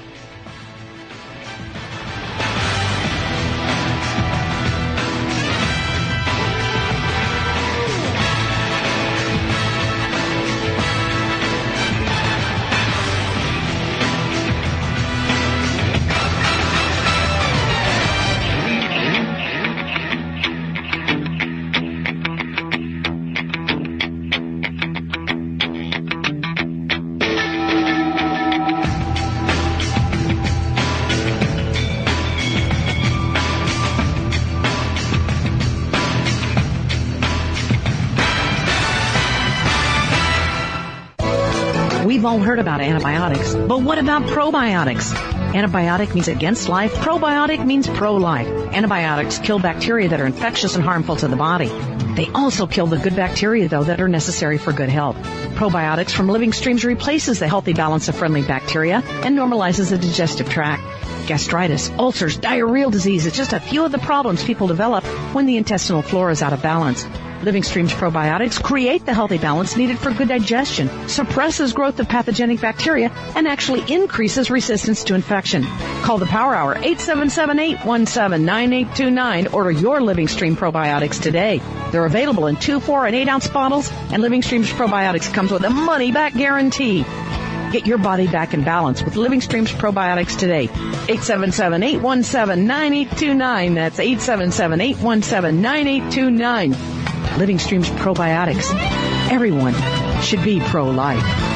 We've all heard about antibiotics, but what about probiotics? Antibiotic means against life. Probiotic means pro-life. Antibiotics kill bacteria that are infectious and harmful to the body. They also kill the good bacteria, though, that are necessary for good health. Probiotics from Living Streams replaces the healthy balance of friendly bacteria and normalizes the digestive tract. Gastritis, ulcers, diarrheal disease is just a few of the problems people develop when the intestinal flora is out of balance. Living Streams probiotics create the healthy balance needed for good digestion, suppresses growth of pathogenic bacteria, and actually increases resistance to infection. Call the Power Hour, eight seven seven, eight one seven, nine eight two nine. Order your Living Stream probiotics today. They're available in two, four, and eight ounce bottles, and Living Streams probiotics comes with a money-back guarantee. Get your body back in balance with Living Streams probiotics today. eight seven seven, eight one seven, nine eight two nine. That's eight seven seven, eight one seven, nine eight two nine. Living Streams probiotics. Everyone should be pro-life.